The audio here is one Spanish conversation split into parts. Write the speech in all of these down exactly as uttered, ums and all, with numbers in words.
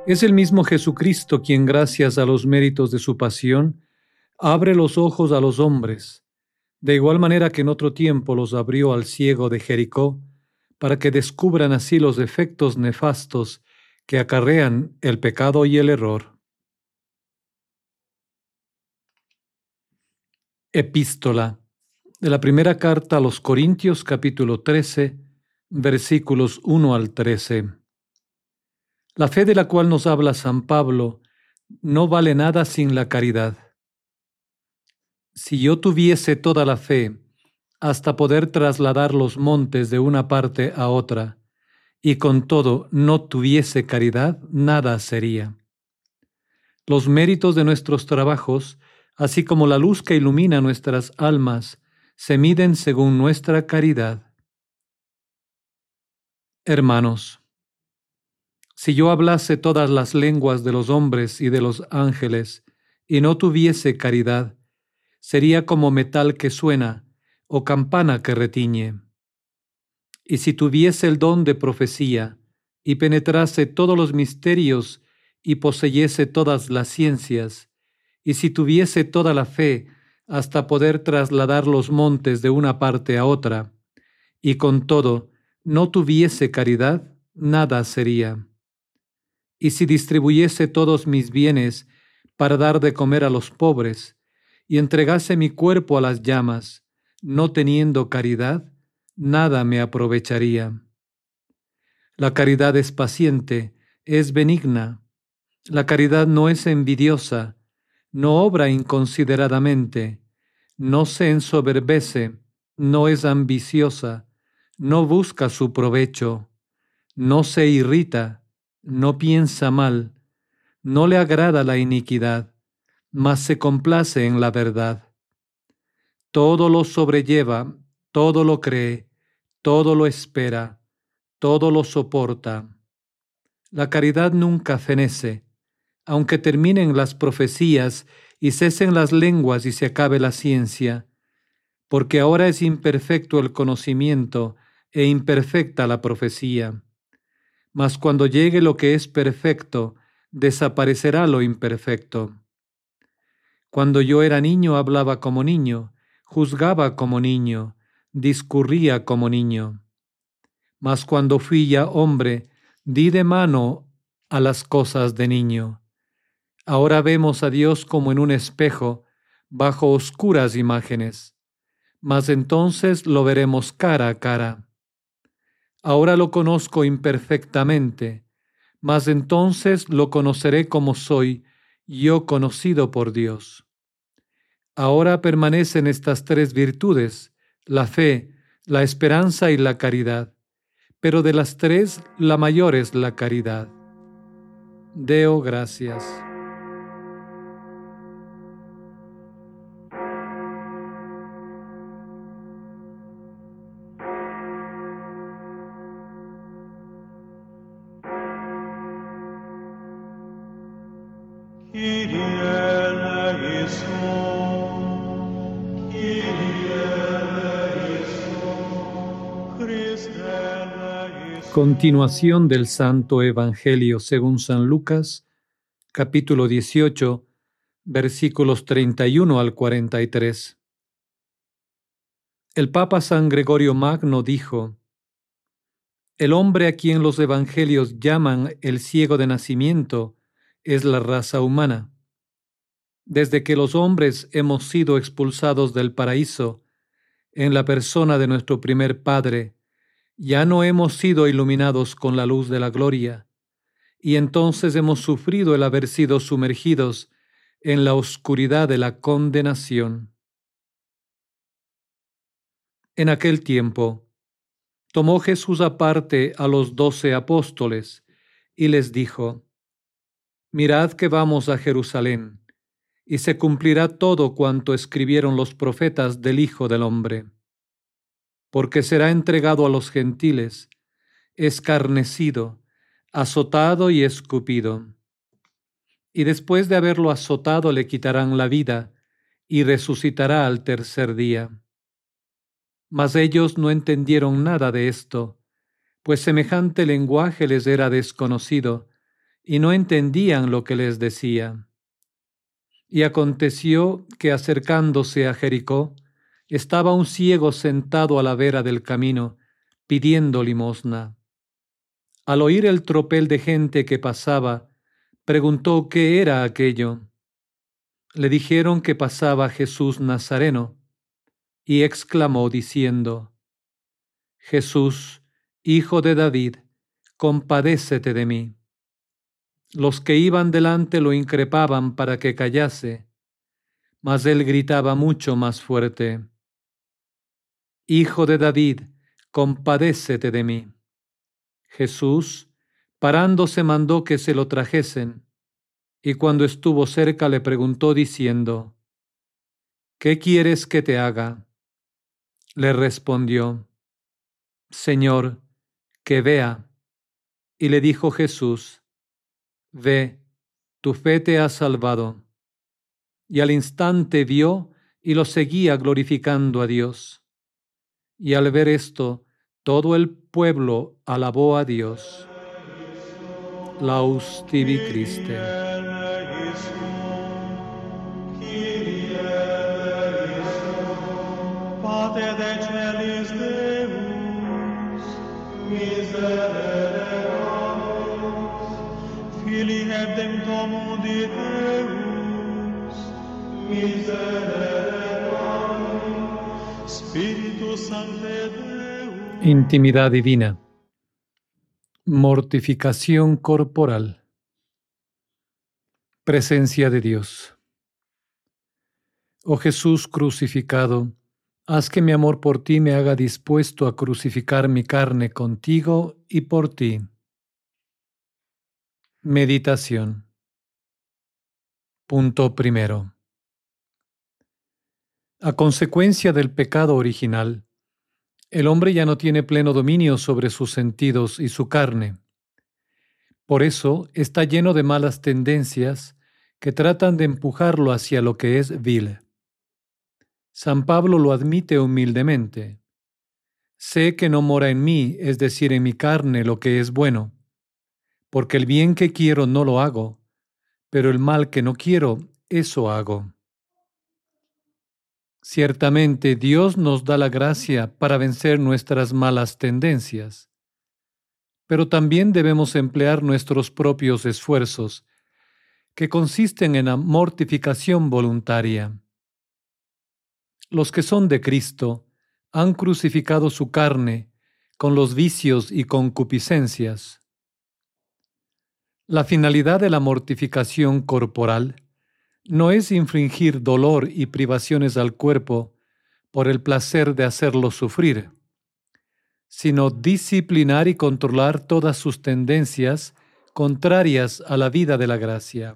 Es el mismo Jesucristo quien, gracias a los méritos de su pasión, abre los ojos a los hombres, de igual manera que en otro tiempo los abrió al ciego de Jericó, para que descubran así los efectos nefastos que acarrean el pecado y el error. Epístola de la primera carta a los Corintios, capítulo trece, versículos uno al trece. La fe de la cual nos habla San Pablo no vale nada sin la caridad. Si yo tuviese toda la fe hasta poder trasladar los montes de una parte a otra, y con todo no tuviese caridad, nada sería. Los méritos de nuestros trabajos, así como la luz que ilumina nuestras almas, se miden según nuestra caridad. Hermanos, si yo hablase todas las lenguas de los hombres y de los ángeles, y no tuviese caridad, sería como metal que suena, o campana que retiñe. Y si tuviese el don de profecía, y penetrase todos los misterios, y poseyese todas las ciencias, y si tuviese toda la fe, hasta poder trasladar los montes de una parte a otra, y con todo no tuviese caridad, nada sería. Y si distribuyese todos mis bienes para dar de comer a los pobres, y entregase mi cuerpo a las llamas, no teniendo caridad, nada me aprovecharía. La caridad es paciente, es benigna. La caridad no es envidiosa, no obra inconsideradamente, no se ensoberbece, no es ambiciosa, no busca su provecho, no se irrita, no piensa mal, no le agrada la iniquidad, mas se complace en la verdad. Todo lo sobrelleva, todo lo cree, todo lo espera, todo lo soporta. La caridad nunca fenece, aunque terminen las profecías y cesen las lenguas y se acabe la ciencia, porque ahora es imperfecto el conocimiento e imperfecta la profecía. Mas cuando llegue lo que es perfecto, desaparecerá lo imperfecto. Cuando yo era niño hablaba como niño, juzgaba como niño, discurría como niño. Mas cuando fui ya hombre, di de mano a las cosas de niño. Ahora vemos a Dios como en un espejo, bajo oscuras imágenes, mas entonces lo veremos cara a cara. Ahora lo conozco imperfectamente, mas entonces lo conoceré como soy, yo conocido por Dios. Ahora permanecen estas tres virtudes, la fe, la esperanza y la caridad, pero de las tres la mayor es la caridad. Deo gracias. Continuación del Santo Evangelio según San Lucas, capítulo dieciocho, versículos treinta y uno al cuarenta y tres. El Papa San Gregorio Magno dijo: el hombre a quien los evangelios llaman el ciego de nacimiento es la raza humana. Desde que los hombres hemos sido expulsados del paraíso en la persona de nuestro primer Padre, ya no hemos sido iluminados con la luz de la gloria, y entonces hemos sufrido el haber sido sumergidos en la oscuridad de la condenación. En aquel tiempo, tomó Jesús aparte a los doce apóstoles y les dijo: mirad que vamos a Jerusalén, y se cumplirá todo cuanto escribieron los profetas del Hijo del Hombre. Porque será entregado a los gentiles, escarnecido, azotado y escupido. Y después de haberlo azotado le quitarán la vida, y resucitará al tercer día. Mas ellos no entendieron nada de esto, pues semejante lenguaje les era desconocido, y no entendían lo que les decía. Y aconteció que acercándose a Jericó, estaba un ciego sentado a la vera del camino, pidiendo limosna. Al oír el tropel de gente que pasaba, preguntó qué era aquello. Le dijeron que pasaba Jesús Nazareno, y exclamó diciendo: Jesús, Hijo de David, compadécete de mí. Los que iban delante lo increpaban para que callase, mas él gritaba mucho más fuerte: Hijo de David, compadécete de mí. Jesús, parándose, mandó que se lo trajesen, y cuando estuvo cerca le preguntó diciendo: ¿Qué quieres que te haga? Le respondió: Señor, que vea. Y le dijo Jesús: Ve, tu fe te ha salvado. Y al instante vio y lo seguía glorificando a Dios. Y al ver esto, todo el pueblo alabó a Dios. Laus tibi Christe. Pater Decelis Deus, miserere nobis, Filii Redemptor mundi Deus, miserere nobis, Spiritus Sancte Deus. Intimidad divina. Mortificación corporal. Presencia de Dios. Oh Jesús crucificado, haz que mi amor por ti me haga dispuesto a crucificar mi carne contigo y por ti. Meditación. Punto primero. A consecuencia del pecado original, el hombre ya no tiene pleno dominio sobre sus sentidos y su carne. Por eso está lleno de malas tendencias que tratan de empujarlo hacia lo que es vil. San Pablo lo admite humildemente. Sé que no mora en mí, es decir, en mi carne, lo que es bueno, porque el bien que quiero no lo hago, pero el mal que no quiero, eso hago. Ciertamente Dios nos da la gracia para vencer nuestras malas tendencias, pero también debemos emplear nuestros propios esfuerzos, que consisten en la mortificación voluntaria. Los que son de Cristo han crucificado su carne con los vicios y concupiscencias. La finalidad de la mortificación corporal no es infligir dolor y privaciones al cuerpo por el placer de hacerlo sufrir, sino disciplinar y controlar todas sus tendencias contrarias a la vida de la gracia.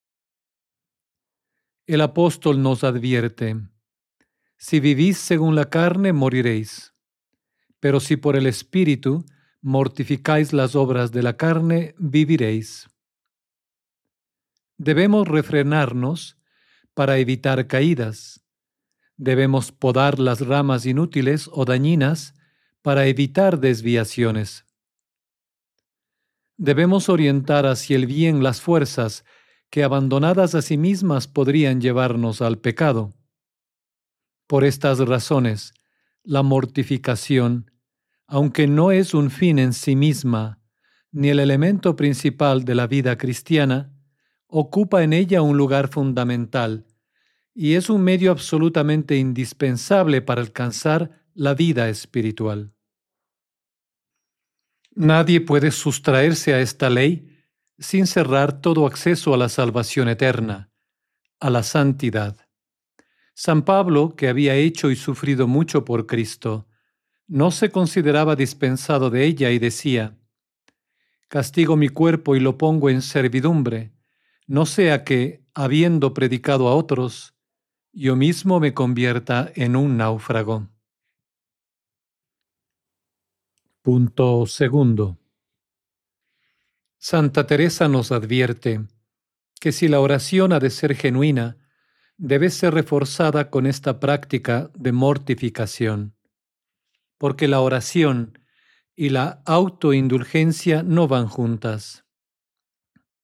El apóstol nos advierte: si vivís según la carne, moriréis. Pero si por el Espíritu mortificáis las obras de la carne, viviréis. Debemos refrenarnos para evitar caídas. Debemos podar las ramas inútiles o dañinas para evitar desviaciones. Debemos orientar hacia el bien las fuerzas que, abandonadas a sí mismas, podrían llevarnos al pecado. Por estas razones, la mortificación, aunque no es un fin en sí misma, ni el elemento principal de la vida cristiana, ocupa en ella un lugar fundamental y es un medio absolutamente indispensable para alcanzar la vida espiritual. Nadie puede sustraerse a esta ley sin cerrar todo acceso a la salvación eterna, a la santidad. San Pablo, que había hecho y sufrido mucho por Cristo, no se consideraba dispensado de ella y decía: castigo mi cuerpo y lo pongo en servidumbre, no sea que, habiendo predicado a otros, yo mismo me convierta en un náufrago. Punto segundo. Santa Teresa nos advierte que si la oración ha de ser genuina, debe ser reforzada con esta práctica de mortificación, porque la oración y la autoindulgencia no van juntas.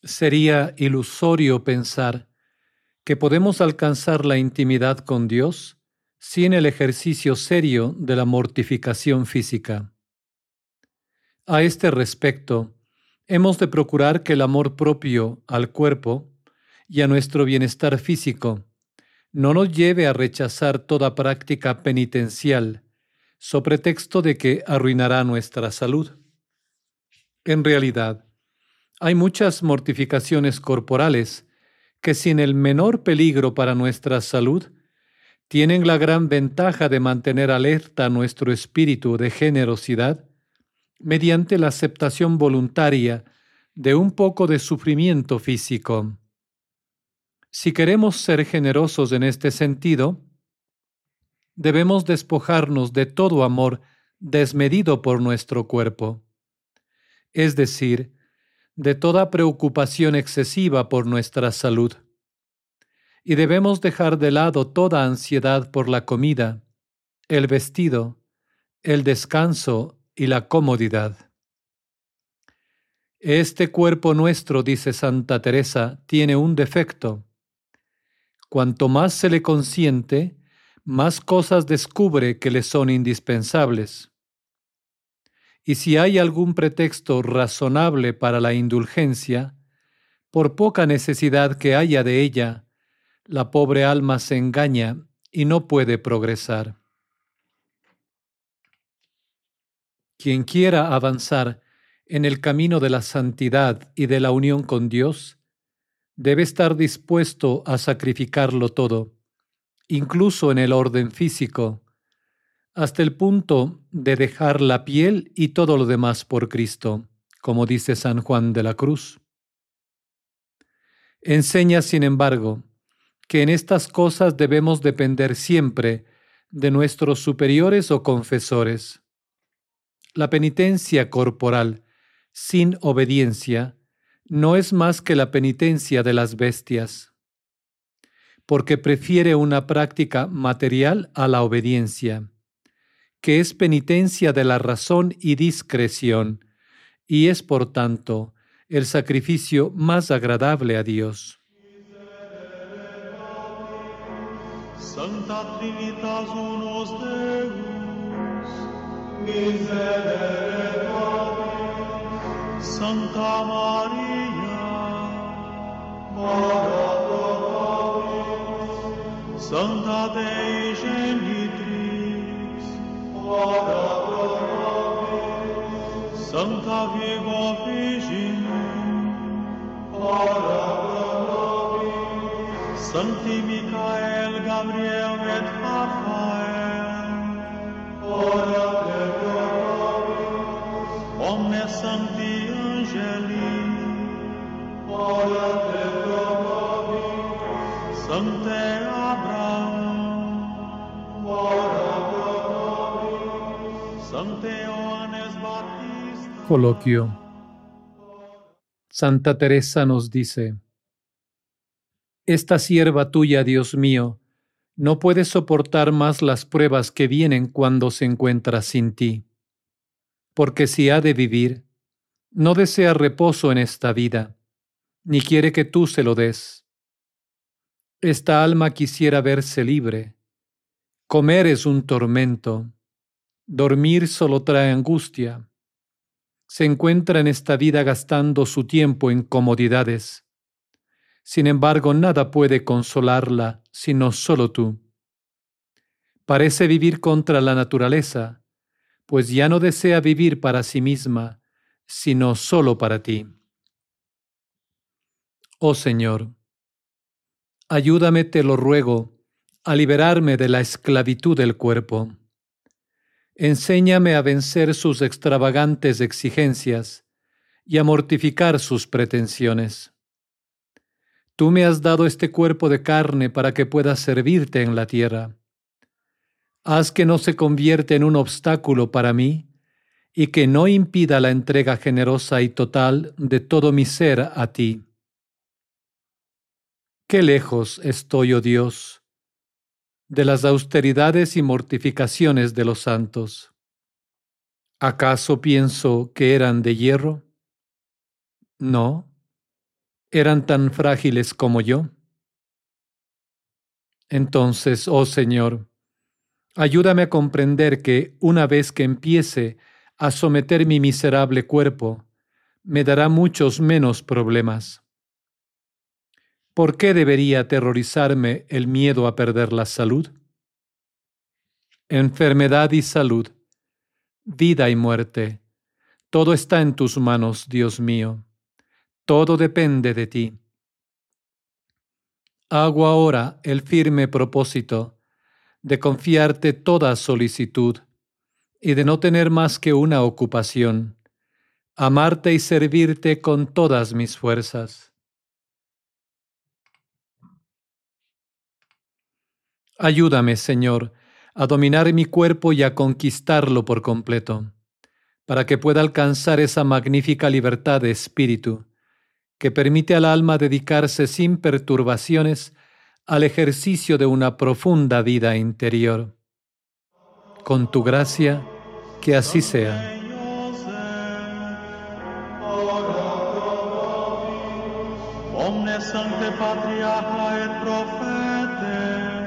Sería ilusorio pensar que podemos alcanzar la intimidad con Dios sin el ejercicio serio de la mortificación física. A este respecto, hemos de procurar que el amor propio al cuerpo y a nuestro bienestar físico no nos lleve a rechazar toda práctica penitencial, so pretexto de que arruinará nuestra salud. En realidad, hay muchas mortificaciones corporales que sin el menor peligro para nuestra salud, tienen la gran ventaja de mantener alerta nuestro espíritu de generosidad mediante la aceptación voluntaria de un poco de sufrimiento físico. Si queremos ser generosos en este sentido, debemos despojarnos de todo amor desmedido por nuestro cuerpo, es decir, de toda preocupación excesiva por nuestra salud. Y debemos dejar de lado toda ansiedad por la comida, el vestido, el descanso y la comodidad. Este cuerpo nuestro, dice Santa Teresa, tiene un defecto. Cuanto más se le consiente, más cosas descubre que le son indispensables. Y si hay algún pretexto razonable para la indulgencia, por poca necesidad que haya de ella, la pobre alma se engaña y no puede progresar. Quien quiera avanzar en el camino de la santidad y de la unión con Dios, debe estar dispuesto a sacrificarlo todo, incluso en el orden físico, hasta el punto de dejar la piel y todo lo demás por Cristo, como dice San Juan de la Cruz. Enseña, sin embargo, que en estas cosas debemos depender siempre de nuestros superiores o confesores. La penitencia corporal sin obediencia no es más que la penitencia de las bestias, porque prefiere una práctica material a la obediencia, que es penitencia de la razón y discreción, y es, por tanto, el sacrificio más agradable a Dios. Sancta Trinitas unus Deus, miserere Patris, Santa Maria, ora pro nobis, Sancta Dei Genitris, ora pro nobis, Sancta Virgo Virginem, ora pro nobis, Sancti Michael, Gabriel et Raphael, ora pro nobis, omnes sancti angeli, ora pro nobis, Sancte Abraham, ora pro nobis, Sancte Ioannes Baptista. Coloquio. Santa Teresa nos dice: Esta sierva tuya, Dios mío, no puede soportar más las pruebas que vienen cuando se encuentra sin ti, porque si ha de vivir, no desea reposo en esta vida, ni quiere que tú se lo des. Esta alma quisiera verse libre. Comer es un tormento. Dormir solo trae angustia. Se encuentra en esta vida gastando su tiempo en comodidades. Sin embargo, nada puede consolarla, sino solo tú. Parece vivir contra la naturaleza, pues ya no desea vivir para sí misma, sino solo para ti. Oh Señor, ayúdame, te lo ruego, a liberarme de la esclavitud del cuerpo. Enséñame a vencer sus extravagantes exigencias y a mortificar sus pretensiones. Tú me has dado este cuerpo de carne para que pueda servirte en la tierra. Haz que no se convierta en un obstáculo para mí y que no impida la entrega generosa y total de todo mi ser a ti. Qué lejos estoy, oh Dios, de las austeridades y mortificaciones de los santos. ¿Acaso pienso que eran de hierro? No, ¿Eran tan frágiles como yo? Entonces, oh Señor, ayúdame a comprender que una vez que empiece a someter mi miserable cuerpo, me dará muchos menos problemas. ¿Por qué debería aterrorizarme el miedo a perder la salud? Enfermedad y salud, vida y muerte, todo está en tus manos, Dios mío. Todo depende de ti. Hago ahora el firme propósito de confiarte toda solicitud y de no tener más que una ocupación, amarte y servirte con todas mis fuerzas. Ayúdame, Señor, a dominar mi cuerpo y a conquistarlo por completo, para que pueda alcanzar esa magnífica libertad de espíritu que permite al alma dedicarse sin perturbaciones al ejercicio de una profunda vida interior. Con tu gracia, que así sea. Omne sancte patriarcha et prophete,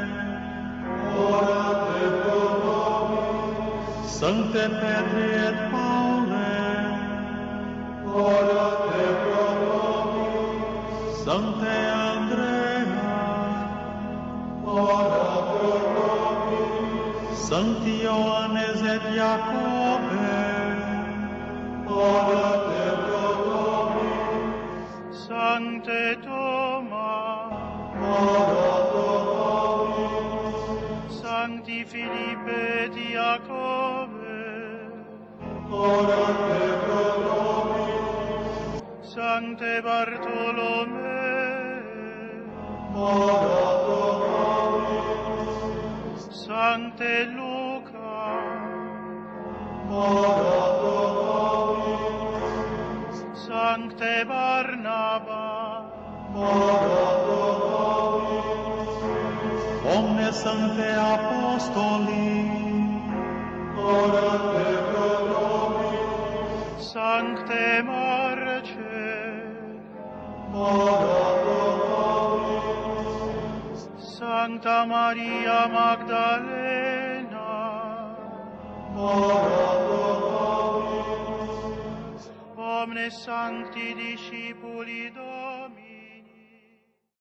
ora te pro nobis. Sancte Petri et Paule, ora te pro nobis. Sancte Andrea, ora pro nobis. Sancti Ioannes et Jacobe, ora te pro nobis. Sancte Thomas, ora pro nobis. Sancti Philippe et Jacobe, ora te pro nobis. Sancte Bartolomé, ora pro nobis. Sancte Luca, ora pro nobis. Sancte Barnaba, ora pro nobis. Omne sancte apostoli, ora te pro nobis. Sancte Marce, ora pro nobis. Sancta Maria Magdalena, ora pro nobis. Omnes sancti discipuli Domini,